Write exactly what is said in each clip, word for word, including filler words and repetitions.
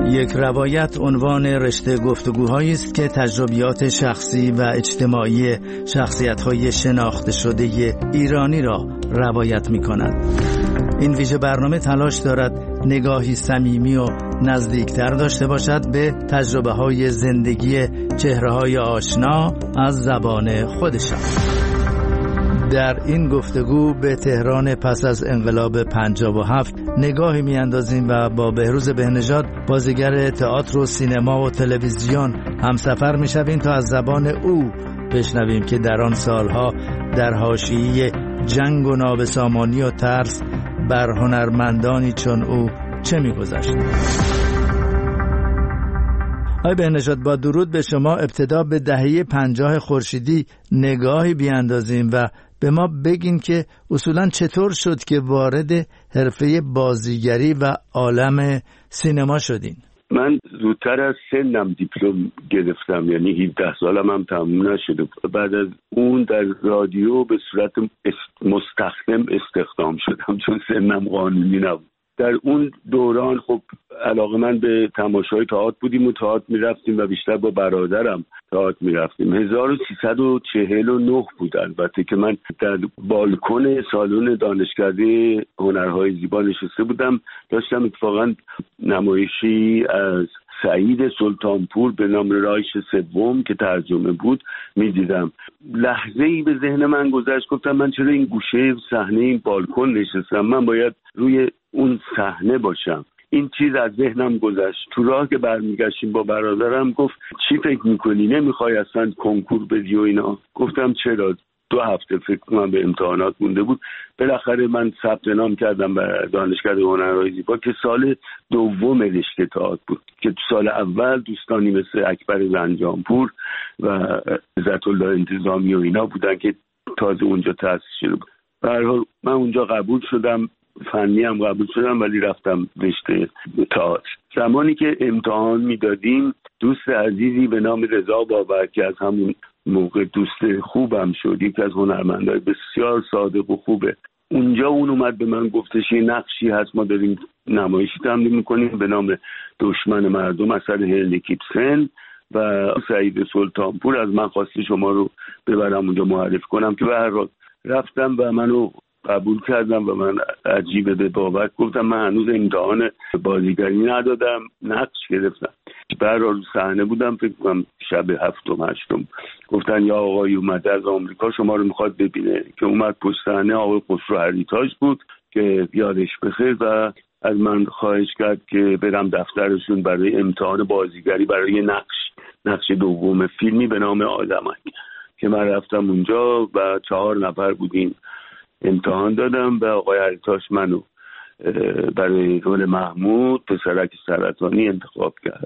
یک روایت عنوان رشته گفتگوهایی است که تجربیات شخصی و اجتماعی شخصیت‌های شناخته شده ایرانی را روایت می‌کند. این ویژه برنامه تلاش دارد نگاهی صمیمی و نزدیکتر داشته باشد به تجربه‌های زندگی چهره‌های آشنا از زبان خودشان. در این گفتگو به تهران پس از انقلاب پنجاه و هفت نگاهی می‌اندازیم و با بهروز بهنژاد، بازیگر تئاتر و سینما و تلویزیون، همسفر می‌شویم تا از زبان او بشنویم که در آن سالها در حاشیه جنگ و نابسامانی و ترس بر هنرمندانی چون او چه می‌گذشت. آقای بهنژاد، با درود به شما، ابتدا به دهه پنجاه خورشیدی نگاهی بیاندازیم و به ما بگین که اصولاً چطور شد که وارد حرفه بازیگری و عالم سینما شدین؟ من زودتر از سنم دیپلم گرفتم، یعنی هفده سالم هم تموم نشده. بعد از اون در رادیو به صورت مستخدم استخدام شدم چون سنم قانونی نبود. در اون دوران خب علاقه من به تماشای تئاتر بودیم و تئاتر میرفتیم و بیشتر با برادرم تئاتر میرفتیم. هزار و سیصد و چهل و نه بود البته که من در بالکن سالن دانشکده هنرهای زیبا نشسته بودم. داشتم اتفاقا نمایشی از سعید سلطانپور به نام رایش سوم که ترجمه بود میدیدم. لحظه ای به ذهن من گذشت، گفتم من چرا این گوشه صحنه این بالکن نشستم، من باید روی اون صحنه باشم. این چیز از ذهنم گذشت. تو راه که برمیگشتیم با برادرم گفت چی فکر میکنی، نمیخوای اصلا کنکور بدی و اینا؟ گفتم چرا؟ دو هفته فکر کنم به امتحانات مونده بود. بالاخره من ثبت نام کردم به دانشکده هنرهای زیبا که سال دوم رشته تئاتر بود، که تو سال اول دوستانی مثل اکبر زنجانپور و عزت الله انتظامی و اینا بودن که تازه اونجا تأسیس شده بود. به هر حال من اونجا قبول شدم، فنی هم قبول شدم، ولی رفتم رشته تئاتر. زمانی که امتحان میدادیم دوست عزیزی به نام رضا بابر که از همون موقع دوست خوبم شد، یکی از هنرمندای بسیار صادق و خوبه، اونجا اون اومد به من گفتش یه نقشی هست، ما داریم نمایشی تمرین میکنیم به نام دشمن مردم اثر هنری کیپسن و سعید سلطانپور از من خواسته شما رو ببرم اونجا معرفی کنم، که به هر حال رفتم و منو قبول کردم و من عجیبه به بابک گفتم من هنوز امتحان بازیگری ندادم، نقش گرفتم. به هر حال صحنه بودم، فکر کنم شب هفتم هشتم، گفتن یا آقای اومده از آمریکا شما رو میخواد ببینه، که اومد پشت صحنه آقای خسرو هریتاش بود که یادش بخیر و از من خواهش کرد که برم دفترشون برای امتحان بازیگری برای نقش نقش دوم فیلمی به نام آدمک، که من رفتم اونجا و چهار نفر بودیم، امتحان دادم و آقای هریتاش منو برای رول محمود پسرک سرطانی انتخاب کرد.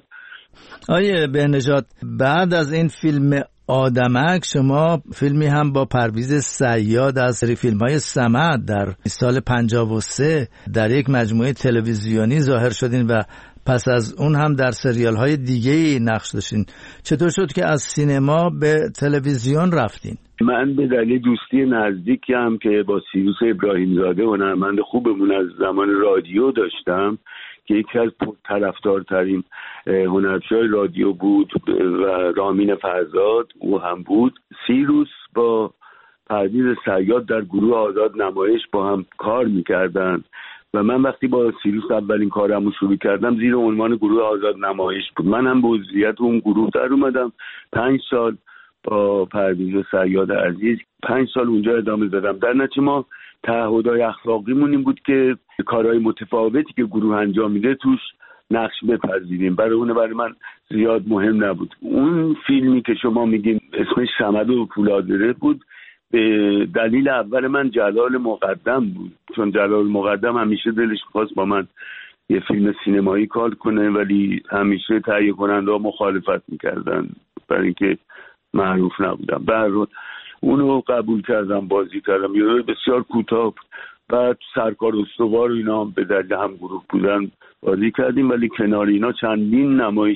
آیه بهنژاد، بعد از این فیلم آدمک شما فیلمی هم با پرویز صیاد از سری فیلم‌های صمد در سال پنجاه و سه در یک مجموعه تلویزیونی ظاهر شدین و پس از اون هم در سریال‌های دیگه‌ای نقش داشتین. چطور شد که از سینما به تلویزیون رفتین؟ من به دلیل دوستی نزدیکی هم که با سیروس ابراهیمزاده هنرمند خوبمون از زمان رادیو داشتم که یکی از پرطرفدارترین هنرپیشه‌های رادیو بود و رامین فرزاد او هم بود. سیروس با پرویز صیاد در گروه آزاد نمایش با هم کار می‌کردن و من وقتی با سیروس اولین کارمو شروع کردم زیر عنوان گروه آزاد نمایش بود. من هم به عضویت اون گروه در اومدم. پنج سال با پرویز صیاد عزیز پنج سال اونجا ادامه دادم. در نتیجه ما تعهدهای اخلاقیمون این بود که کارهای متفاوتی که گروه انجام میده توش نقش بپذیریم. برای اون برای من زیاد مهم نبود. اون فیلمی که شما میگین اسمش صمد و پولادره بود، به دلیل اول من جلال مقدم بود، چون جلال مقدم همیشه دلش خواست با من یه فیلم سینمایی کار کنه، ولی همیشه تهیه کننده ها مخالفت میکردن برای اینکه معروف نبودم. به هر حال اونو قبول کردم، بازی کردم. یه بسیار کوتاه بود. بعد سرکار استوار و اینا هم به دلیل هم گروه بودن بازی کردیم، ولی کنار اینا چندین نمایش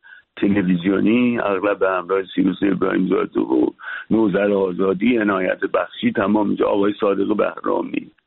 تلویزیونی اغلب به همراه سیروس ابراهیمزاده و نوذر آزادی، عنایت بخشی، تمام اینجا آقای صادق بهرامی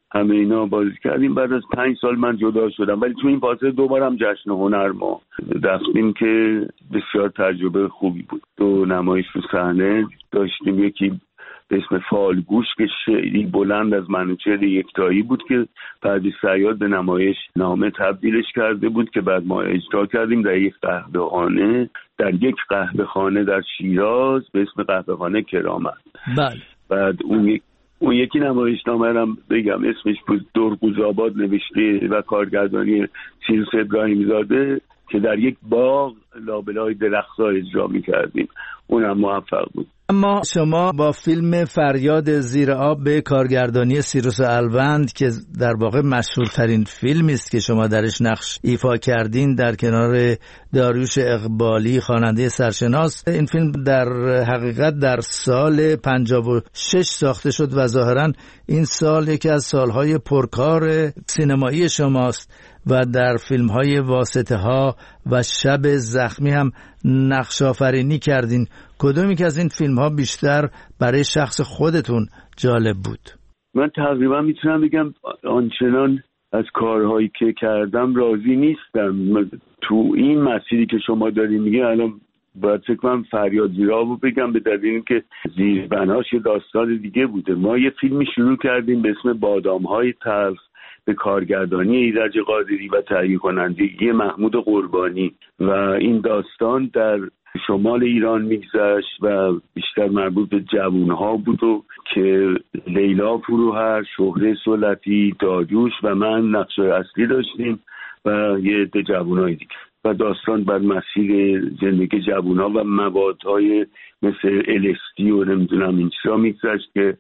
همه اینا بازی کردیم. بعد از پنج سال من جدا شدم، ولی تو این فاصله دوبارم جشن هنر ما رفتیم که بسیار تجربه خوبی بود. دو نمایش رو صحنه داشتیم، یکی به اسم فالگوش که شعری بلند از منوچهر یکتایی بود که پرویز صیاد به نمایش نامه تبدیلش کرده بود که بعد ما اجرا کردیم در یک قهوه‌خانه در یک قهوه‌خانه در شیراز به اسم قهوه‌خانه کرامت. بله. بعد اون یک اون یکی نمایشنامه رو بگم اسمش بود درقوزآباد نوشته و کارگردانی سیروس ابراهیم زاده که در یک باغ لابلای درخت‌ها اجرا می‌کردیم. اونم موفق بود. اما شما با فیلم فریاد زیر آب به کارگردانی سیروس الوند که در واقع مشهورترین فیلمی است که شما درش نقش ایفا کردین در کنار داریوش اقبالی خواننده سرشناس، این فیلم در حقیقت در سال پنجاه و شش ساخته شد و ظاهراً این سال یکی از سالهای پرکار سینمایی شماست و در فیلم‌های واسطه ها و شب زخمی هم نقش آفرینی کردین. کدومی که از این فیلم‌ها بیشتر برای شخص خودتون جالب بود؟ من تقریبا میتونم بگم آنچنان از کارهایی که کردم راضی نیستم. تو این مسیری که شما دارین میگه الان باید فکر کنم فریاد زیر آب رو بگم، به دلیل اینکه زیربناش داستان دیگه بوده. ما یه فیلمی شروع کردیم به اسم بادام‌های تلخ به کارگردانی ایرج قادری و تهیه کنندگی محمود قربانی و این داستان در شمال ایران میگذشت و بیشتر مربوط به جوانها بود و که لیلا فروهر، شهره سلطی، داریوش و من نقش اصلی داشتیم و یه عده جوانای دیگه و داستان بر مسیر زندگی جوانها و موادهای مثل ال‌اس‌دی و نمیدونم این چیزا میگذشت که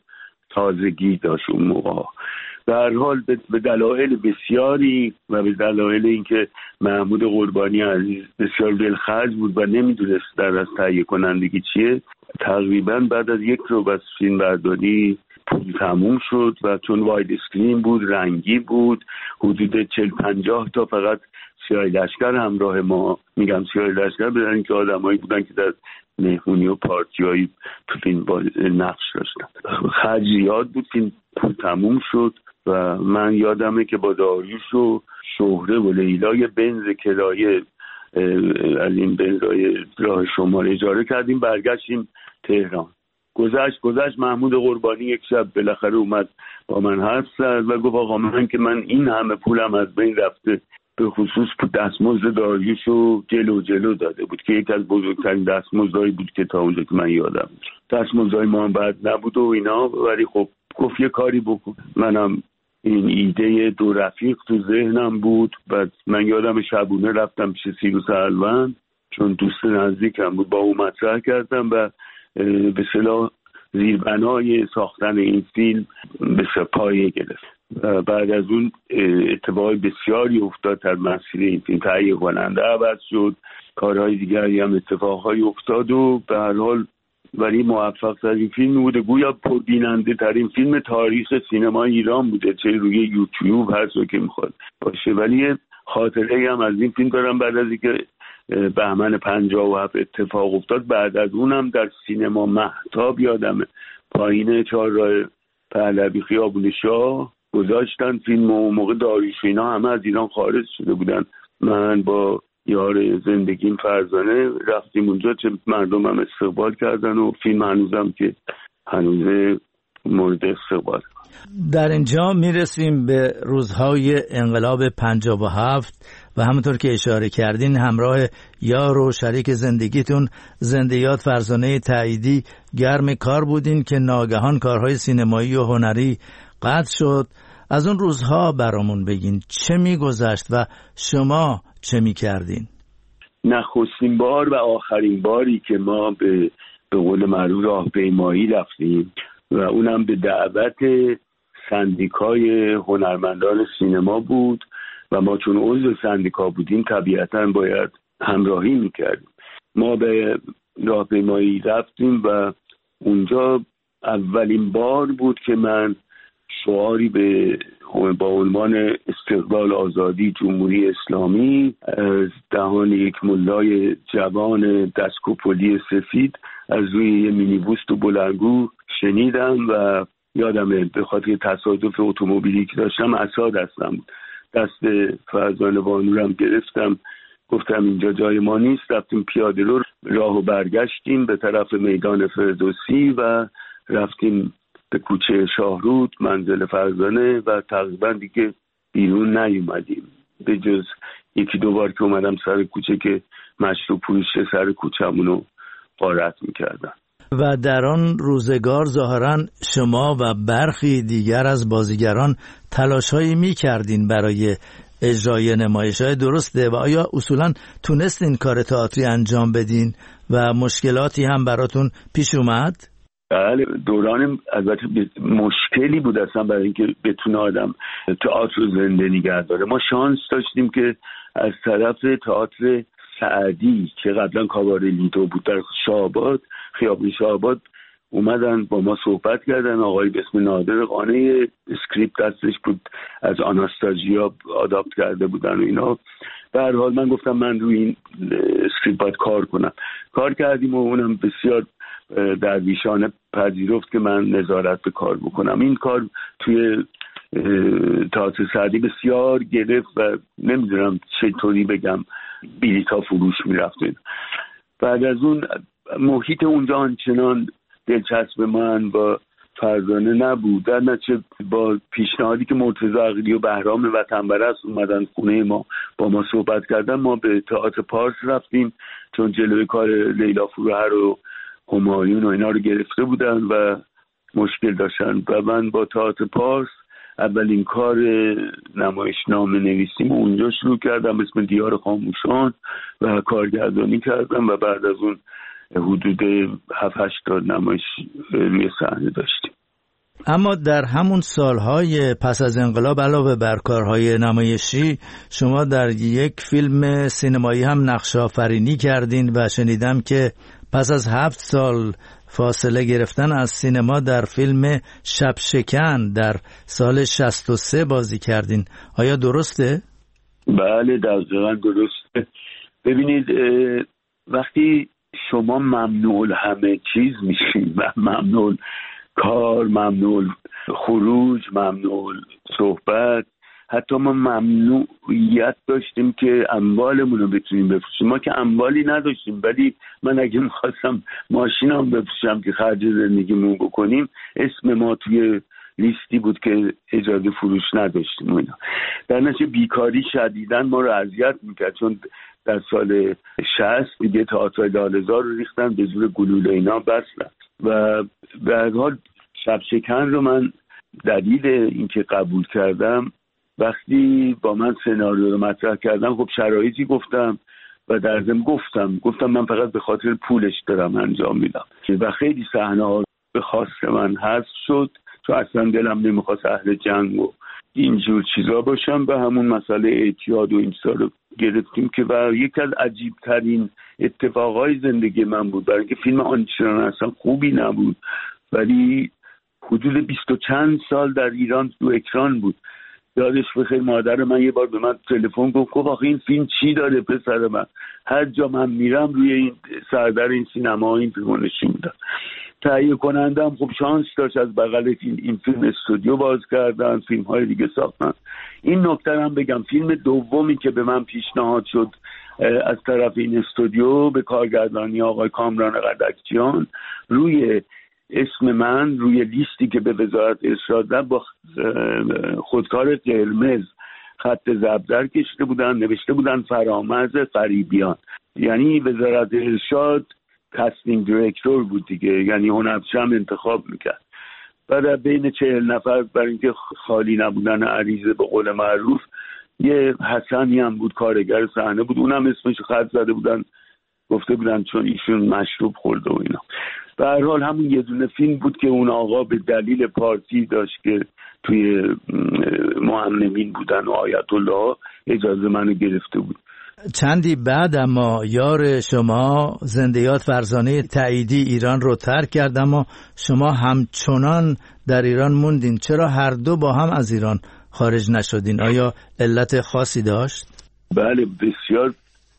تازگی داشت اون موقع. در هر حال به دلایل بسیاری و به دلایل اینکه محمود قربانی عزیز بسیار دلخرج بود و نمیدونست در از تهیه کنندگی چیه، تقریبا بعد از یک رو بس فیلم برداری پول تموم شد و چون واید اسکرین بود، رنگی بود، حدود چهل پنجاه تا فقط سیاهی لشکر همراه ما، میگم سیاهی لشکر بدن که آدمایی بودن که در مهمونی و پارتیایی تو فیلم با نقش داشتن. خرج زیاد بود، فیلم پول تموم شد و من یادمه که با داریوش و شهره و لیلا یه بنز کرایه از این بنزای راه شمال اجاره کردیم، برگشتیم تهران. گذشت گذشت محمود قربانی یک شب بالاخره اومد با من حرف زد و گفت آقا من که من این همه پولم از بین رفته، به خصوص دستمزد داریوش رو جلو جلو داده بود که یک از بزرگترین دستمزدایی بود که تا اونجا که من یادم. دستمزدای ما هم بد نبود و اینا، ولی خب گفت یه کاری بکن. منم این ایده دو رفیق تو ذهنم بود. بعد من یادم شبونه رفتم پیش سیروس الوند چون دوست نزدیکم بود، با او مطرح کردم و به اصطلاح زیربنای ساختن این فیلم به پایه گرفت. بعد از اون اتفاقای بسیاری افتاد در مسیر این فیلم، تهیه کننده عوض شد، کارهای دیگری هم اتفاقهای افتاد و به هر حال ولی موفق ترین فیلم بوده، گویا پربیننده ترین فیلم تاریخ سینما ایران بوده، چه روی یوتیوب هر جا که میخواد باشه. ولی خاطره هم از این فیلم دارم، بعد از اینکه بهمن پنجاه و هفت اتفاق افتاد، بعد از اونم در سینما مهتاب یادمه پایین چهارراه پهلوی خیابون شاه گذاشتن فیلم و موقع داریوش اینا همه از ایران خارج شده بودن. من با یار زندگیم فرزانه رفتیم اونجا، چه مردم هم استقبال کردن و فیلم هنوزم که هنوز مورد استقبال. در اینجا میرسیم به روزهای انقلاب پنجاه و هفت و همونطور که اشاره کردین همراه یار و شریک زندگیتون زنده‌یاد فرزانه تاییدی گرم کار بودین که ناگهان کارهای سینمایی و هنری قطع شد. از اون روزها برامون بگین چه میگذشت و شما چه میکردین؟ نخستین بار و آخرین باری که ما به به قول معروف راهپیمایی رفتیم و اونم به دعوت سندیکای هنرمندان سینما بود و ما چون عضو سندیکا بودیم طبیعتاً باید همراهی میکردیم. ما به راهپیمایی رفتیم و اونجا اولین بار بود که من شعاری به با عنوان استقلال آزادی جمهوری اسلامی از دهان یک ملای جوان دستکوپولی سفید از روی یه مینیبوس تو بلندگو شنیدم و یادمه به خاطر تصادف اتومبیلی که داشتم عصا دستم بود، دست فرزانه بانورم گرفتم، گفتم اینجا جای ما نیست. رفتیم پیاده رو راهو برگشتیم به طرف میدان فردوسی و رفتیم به کوچه شاهرود منزل فرزانه و تقریبا دیگه بیرون نیومدیم به جز یکی دو بار که اومدم سر کوچه که مشروب فروش سر کوچه‌مونو غارت میکردن. و در آن روزگار ظاهراً شما و برخی دیگر از بازیگران تلاش‌هایی می‌کردین برای اجرای نمایش‌های، درسته؟ و آیا اصولاً تونستین کار تئاتری انجام بدین و مشکلاتی هم براتون پیش اومد؟ بله، دوران البته مشکلی بود اصلا برای اینکه بتونه آدم تئاتر رو زنده نگه داره. ما شانس داشتیم که از طرف تئاتر سعدی که قبلا کاباره لیدو بود در شاهآباد، خیابون شاهآباد، اومدن با ما صحبت کردن. آقای به اسم نادر قانع اسکریپت دستش بود، از آناستازیا آداپت کرده بودن و اینا. به هر حال من گفتم من روی این اسکریپت باید کار کنم. کار کردیم و اونم بسیار درویشانه پذیرفت که من نظارت به کار بکنم. این کار توی تئاتر سعدی بسیار گرفت و نمیدونم چطوری بگم بلیط‌ها فروش میرفت. بعد از اون محیط اونجا آنچنان دلچسب من با فرزانه نبود. در نتیجه با پیشنهادی که مرتضی عقیلی و بهرام وطنپرست اومدن خونه ما با ما صحبت کردن، ما به تئاتر پارس رفتیم چون جلوی کار لیلا فروهر و همایون و اینا رو گرفته بودن و مشکل داشتن و من با تئاتر پارس اولین کار نمایشنامه نویسیم اونجا شروع کردم، اسم دیار خاموشان، و کارگردانی کردم و بعد از اون حدود هفت هشت تا نمایش روی صحنه داشتیم. اما در همون سالهای پس از انقلاب علاوه بر کارهای نمایشی شما در یک فیلم سینمایی هم نقش آفرینی کردین و شنیدم که پس از هفت سال فاصله گرفتن از سینما در فیلم شب شکن در سال شصت و سه بازی کردین. آیا درسته؟ بله دقیقاً درسته. ببینید وقتی شما ممنوع همه چیز میشین و ممنوع کار، ممنوع خروج، ممنوع صحبت، حتی ما ممنوعیت داشتیم که اموالمون رو بتونیم بفروشیم. ما که اموالی نداشتیم، ولی من اگه میخواستم ماشینم بفروشم که خرج زندگیمون بکنیم، اسم ما توی لیستی بود که اجازه فروش نداشتیم. اینا در نتیجه بیکاری شدیداً ما رو اذیت میکرد، چون در سال شصت دیگه تئاتر لاله‌زار رو ریختن به زور گلوله اینا بستن و به هر حال شب شکن رو من دلیل اینکه قبول کردم، وقتی با من سناریو رو مطرح کردم خب شرایطی گفتم و در ضمن گفتم گفتم من فقط به خاطر پولش دارم انجام میدم و خیلی صحنه ها به خواست من حذف شد چون اصلا دلم نمیخواست اهل جنگ و اینجور چیزا باشم. به همون مسئله اعتیاد و این رو گرفتیم که و یکی از عجیب ترین اتفاقای زندگی من بود، برای اینکه فیلم آنچنان اصلا خوبی نبود ولی حدود بیست و چند سال در ایران تو اکران بود. یادش بخیر مادر من یه بار به من تلفن گفت گفت آخه این فیلم چی داره پسر من، هر جا من میرم روی این سردر این سینما این فیلمو نشون میدن. تهیه کنندم خب شانس داشت از بغل این, این فیلم استودیو باز کردن، فیلم های دیگه ساختن. این نکته هم بگم فیلم دومی که به من پیشنهاد شد از طرف این استودیو به کارگردانی آقای کامران قدکچیان، روی اسم من روی لیستی که به وزارت ارشاد با خودکار قرمز خط زبدر کشیده بودن، نوشته بودن فرامرز غریبیان، یعنی وزارت ارشاد کاستینگ دیرکتور بود دیگه، یعنی هنرپیشه هم انتخاب میکرد. بعد بین چهل نفر برای اینکه خالی نبودن عریضه به قول معروف، یه حسنی هم بود کارگر صحنه بود، اونم اسمش خط زده بودن، گفته بودن چون ایشون مشروب خورده و اینا. به هر حال همون یه دونه فیلم بود که اون آقا به دلیل پارتی داشت که توی مهمنمین بودن و آیت الله اجازه منو گرفته بود. چندی بعد اما یار شما زنده‌یاد فرزانه تاییدی ایران رو ترک کرد، اما شما همچنان در ایران موندین. چرا هر دو با هم از ایران خارج نشدین؟ آیا علت خاصی داشت؟ بله بسیار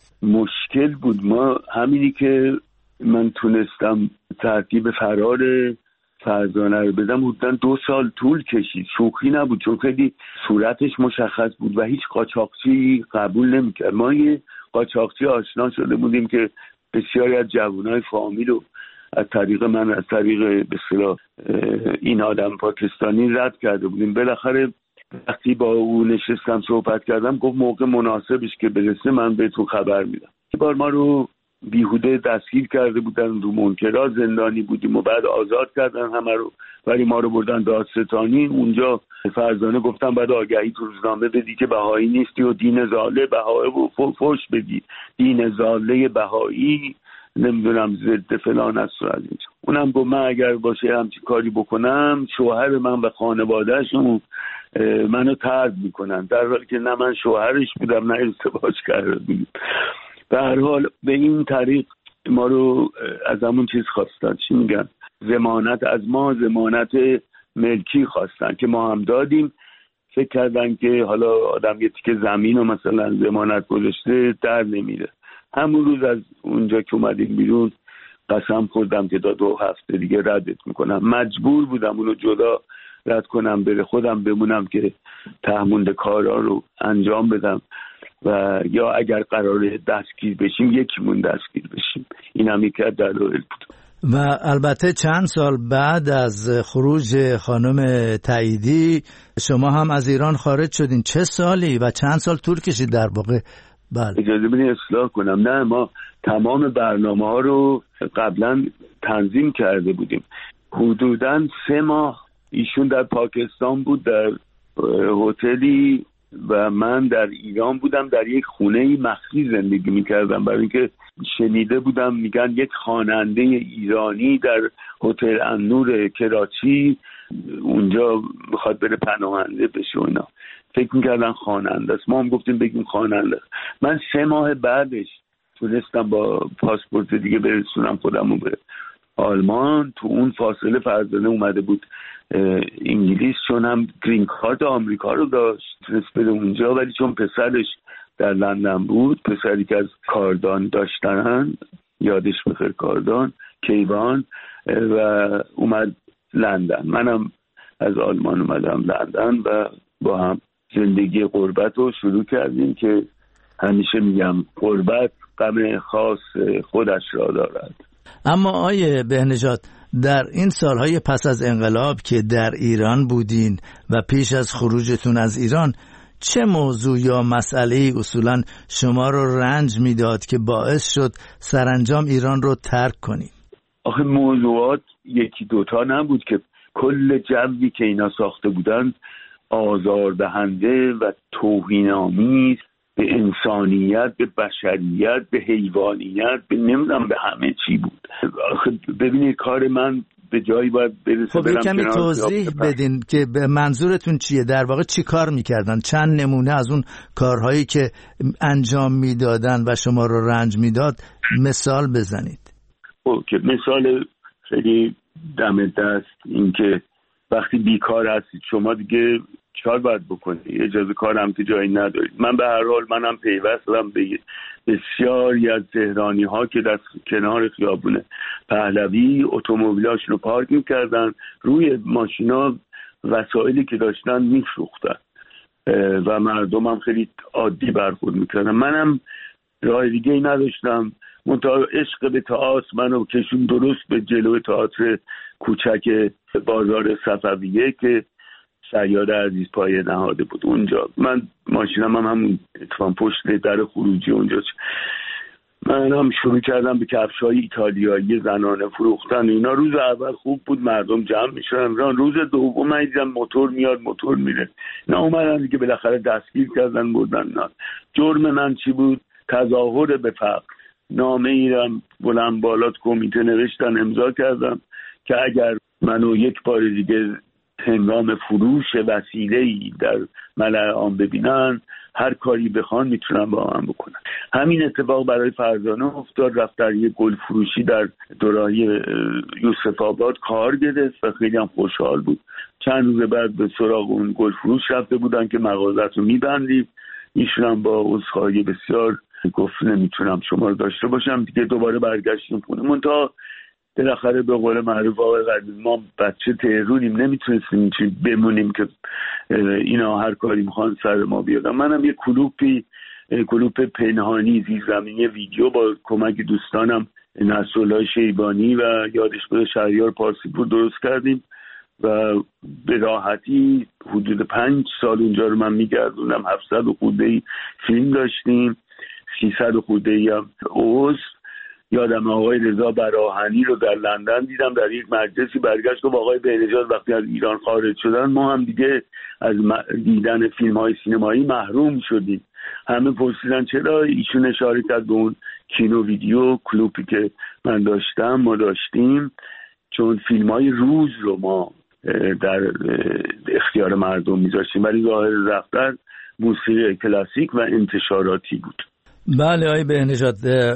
مشکل بود. ما همینی که من تونستم ترتیب فرار فرزانه رو بدم حدوداً دو سال طول کشید. شوخی نبود، چون خیلی صورتش مشخص بود و هیچ قاچاقچی قبول نمی‌کرد. ما یه قاچاقچی آشنا شده بودیم که بسیاری از جوانای فامیل رو از طریق من، از طریق به اصطلاح این آدم پاکستانی رد کرده بودیم. بالاخره وقتی با او نشستم صحبت کردم، گفت موقع مناسبش که برسه من بهتون خبر میدم. یه بار ما رو بیهوده دستگیر کرده بودن، رو منکرات زندانی بودیم و بعد آزاد کردن همه رو، ولی ما رو بردن دادستانی. اونجا فرزانه گفتم بعد آگهی تو روزنامه بدی که بهایی نیستی و دین زاله بهایی و فوش بدی، دین زاله بهایی نمیدونم ضد فلان است و از اینجا. اونم گفت من اگر باشه همچین کاری بکنم شوهر من و خانوادهشون منو طرد میکنن، در حالی که نه من شوهرش بودم نه ازدواج کرده بودیم. به هر حال به این طریق ما رو از همون چیز خواستن، چی میگن، ضمانت از ما، ضمانت ملکی خواستن که ما هم دادیم. فکر کردن که حالا آدم یه تیکه زمین رو مثلا ضمانت گذاشته در نمیره. همون روز از اونجا که اومدیم بیرون قسم خوردم که تا دو هفته دیگه ردت میکنم. مجبور بودم اونو جدا رد کنم، بره خودم بمونم که تهمونده کارا رو انجام بدم و یا اگر قراره دستگیر بشیم یکیمون دستگیر بشیم. این هم یکی از دلایل بود. و البته چند سال بعد از خروج خانم تاییدی شما هم از ایران خارج شدین. چه سالی و چند سال طول کشید در واقع؟ بله اجازه بدین اصلاح کنم. نه، ما تمام برنامه ها رو قبلا تنظیم کرده بودیم. حدوداً سه ماه ایشون در پاکستان بود در هتلی و من در ایران بودم، در یک خونه مخفی زندگی میکردم، برای اینکه شنیده بودم میگن یک خواننده ایرانی در هتل النور کراچی اونجا میخواد بره پناهنده بشه و اینا. فکر میکردن خواننده است، ما هم گفتیم بگیم خواننده است. من سه ماه بعدش تونستم با پاسپورت دیگه برسونم خودمو به آلمان. تو اون فاصله فرزانه اومده بود انگلیس، چون هم گرین کارت آمریکا رو داشت تونست بده اونجا، ولی چون پسرش در لندن بود، پسری که از کاردان داشتن، یادش بخیر کاردان، کیوان، و اومد لندن. منم از آلمان اومدم لندن و با هم زندگی غربت رو شروع کردیم که همیشه میگم غربت غم خاص خودش را دارد. اما آیه بهنژاد، در این سالهای پس از انقلاب که در ایران بودین و پیش از خروجتون از ایران، چه موضوع یا مسئله‌ای اصولاً شما رو رنج میداد که باعث شد سرانجام ایران رو ترک کنید؟ آخه موضوعات یکی دوتا نبود که کل جوی که اینا ساخته بودن آزاردهنده و توهین‌آمیز به انسانیت، به بشریت، به حیوانیت، به نمیدونم به همه چی بود. آخه ببینید کار من به جایی باید برسه. خب کمی توضیح بدین که منظورتون چیه، در واقع چی کار میکردن؟ چند نمونه از اون کارهایی که انجام میدادن و شما رو رنج میداد مثال بزنید. اوکی، مثال خیلی دم دست این که وقتی بیکار هستید شما دیگه چهار باید بکنید، اجازه کار هم که جایی ندارید. من به هر حال منم پیوستم به بسیاری از تهرانی ها که در کنار خیابون پهلوی اتومبیلاشون رو پارک میکردن، روی ماشینا وسایلی که داشتن میفروختن و مردم هم خیلی عادی برخورد میکردن. منم راه دیگه ای نداشتم، منتها عشق به تئاتر منو کشون درست به جلوی تئاتر کوچک بازار صفویه که شیاد عزیز پایه نهاده بود. اونجا من ماشینم هم همون اتفاق پشت در خروجی اونجا من هم شروع کردم به کفش‌های ایتالیایی زنانه فروختن. اینا روز اول خوب بود، مردم جمع میشدن. روز دوم من دیدم موتور میاد موتور میره. نه اومدن دیگه بالاخره دستگیر کردن بردن. نه جرم من چی بود؟ تظاهر به فقر. نامه ایران بلند بالات کمیته نوشتن، امضا کردم که اگر منو یک بار دیگه هنگام فروش وسیله‌ای در ملأ عام ببینن هر کاری بخوان میتونن با من بکنن. همین اتفاق برای فرزانه افتاد. رفت در یک گل فروشی در دوراهی یوسف آباد کار گرفت و خیلی هم خوشحال بود. چند روز بعد به سراغ اون گل فروش رفته بودن که مغازت رو میبندیم. ایشون هم با عذرخواهی بسیار گفت نمیتونم شما رو داشته باشم دیگه. دوباره برگشتیم خونه. منتها بالاخره به قول معروف آقای قدیم ما بچه تهرونیم، نمیتونستیم چی بمونیم که اینا هر کاری میخوان سر ما بیادن. منم یه کلوپی کلوپ پنهانی زیرزمینی ویدیو با کمک دوستانم نصرالله شیبانی و یادش بره شهریار پارسیپور درست کردیم و به راحتی حدود پنج سال اونجا رو من میگردونم. هفتصد و خورده فیلم داشتیم، سیصد و خورده هم عضو. یادم آقای رضا براهنی رو در لندن دیدم، در یک مجلسی برگشت و با آقای بهنژاد وقتی از ایران خارج شدن ما هم دیگه از دیدن فیلم های سینمایی محروم شدیم. همه پرسیدن چرا، ایشون اشاره کرد به اون کینو ویدیو کلوپی که من داشتم ما داشتیم، چون فیلم های روز رو ما در اختیار مردم میذاشتیم، ولی ظاهر دفتر موسیقی کلاسیک و انتشاراتی بود. بله آقای بهنژاد،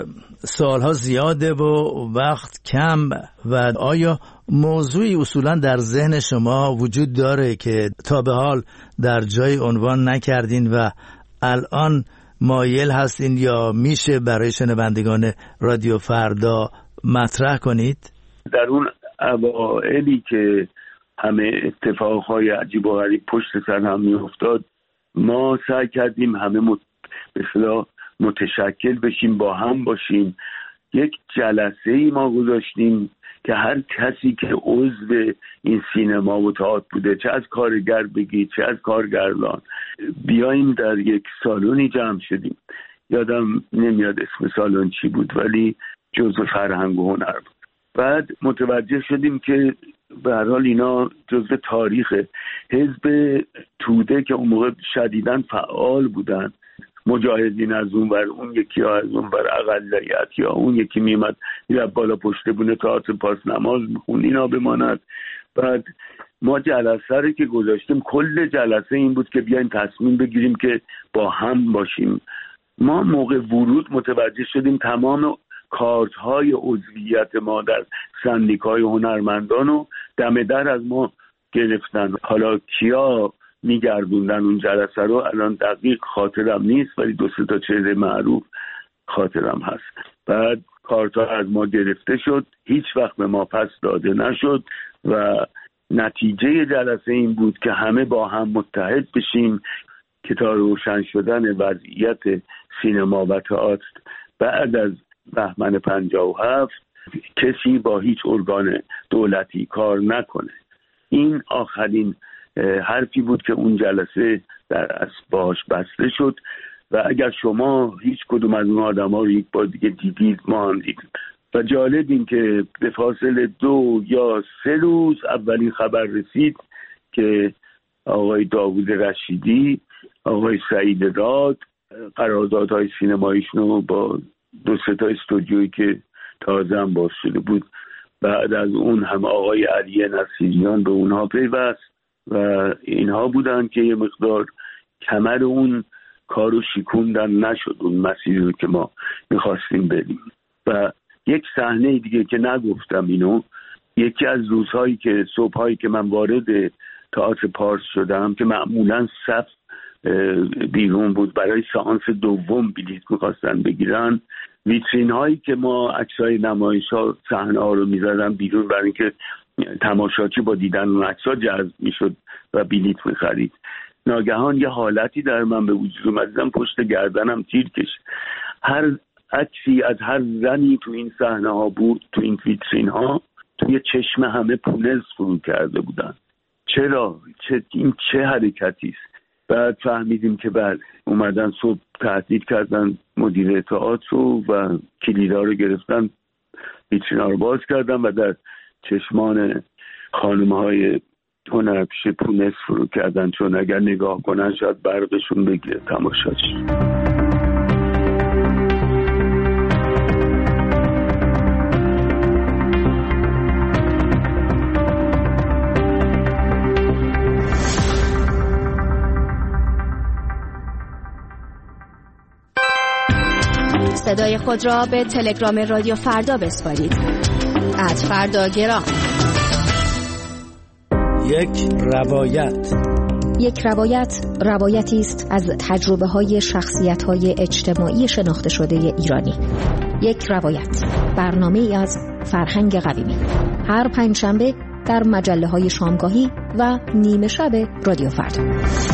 سالها زیاده و وقت کم، و آیا موضوعی اصولا در ذهن شما وجود داره که تا به حال در جای عنوان نکردین و الان مایل هستین یا میشه برای شنوندگان رادیو فردا مطرح کنید؟ در اون اوائلی که همه اتفاقهای عجیب و غریب پشت سر هم میافتاد، ما سعی کردیم همه مت... به اصطلاح متشکل بشیم، با هم باشیم. یک جلسه ای ما گذاشتیم که هر کسی که عضو این سینما و تئاتر بوده، چه از کارگر بگید چه از کارگردان، بیاییم در یک سالونی جمع شدیم. یادم نمیاد اسم سالن چی بود ولی جزء فرهنگ و هنر بود. بعد متوجه شدیم که به هر حال اینا جزء تاریخ حزب توده که اون موقع شدیداً فعال بودن، مجاهدین از اون ور، اون یکی ها از اون ور اقلیت، یا اون یکی میمد یا بالا پشته بونه تئاتر پاس نماز میخون اینا بماند. بعد ما جلسه رو که گذاشتیم، کل جلسه این بود که بیاین تصمیم بگیریم که با هم باشیم. ما موقع ورود متوجه شدیم تمام کارت های عضویت ما در سندیکای هنرمندان و دم در از ما گرفتن. حالا کیا میگردوندن اون جلسه رو الان دقیق خاطرم نیست، ولی دو سه تا چهره معروف خاطرم هست. بعد کارتا از ما گرفته شد، هیچ وقت به ما پس داده نشد و نتیجه جلسه این بود که همه با هم متحد بشیم که تا روشن شدن وضعیت سینما و تئاتر بعد از بهمن پنجاه و هفت کسی با هیچ ارگان دولتی کار نکنه. این آخرین حرفی بود که اون جلسه در اسباش بسته شد و اگر شما هیچ کدوم از اون آدم ها رو یک بار دیگه دیدید، ما هم دیدید. و جالب این که به فاصله دو یا سه روز اولین خبر رسید که آقای داوود رشیدی، آقای سعید راد قراردادهای سینماییشون رو با دو سه تا استودیویی که تازه هم باز شده بود، بعد از اون هم آقای علی نصیریان به اونها پیوست و اینها بودن که یه مقدار کمر اون کارو شکوندن، نشد اون مسیری رو که ما میخواستیم بریم. و یک صحنه دیگه که نگفتم اینو، یکی از روزهایی که صبحهایی که من وارد تئاتر پارس شدم که معمولا صف بیرون بود برای سانس دوم بلیط میخواستن بگیرن، ویترین هایی که ما عکسای نمایش ها صحنه ها رو میزدن بیرون برای اینکه تماشاچی با دیدن اون عکس‌ها جذب میشد و بلیط میخرید. ناگهان یه حالتی در من به وجود اومد، دیدم پشت گردنم تیر کشید. هر عکسی از هر زنی تو این صحنه ها بود، تو این ویترین ها، توی چشم همه پونز فرو کرده بودن. چرا؟ چه این چه حرکتی است؟ بعد فهمیدیم که بعد اومدن صبح تهدید کردن مدیر تئاتر و کلیدا رو گرفتن، ویترینا رو باز کردن و در چشمان خانم‌های هنرپیشه پونس فرو کردن، چون اگر نگاه کنن شاید برقشون بگیره تماشاچی. صدای خود را به تلگرام رادیو فردا بسپارید. ات فردا گرام. یک روایت. یک روایت روایتی است از تجربه های شخصیت های اجتماعی شناخته شده ایرانی. یک روایت، برنامه ای از فرهنگ قویمی، هر پنج شنبه در مجله های شامگاهی و نیمه شب رادیو فردا.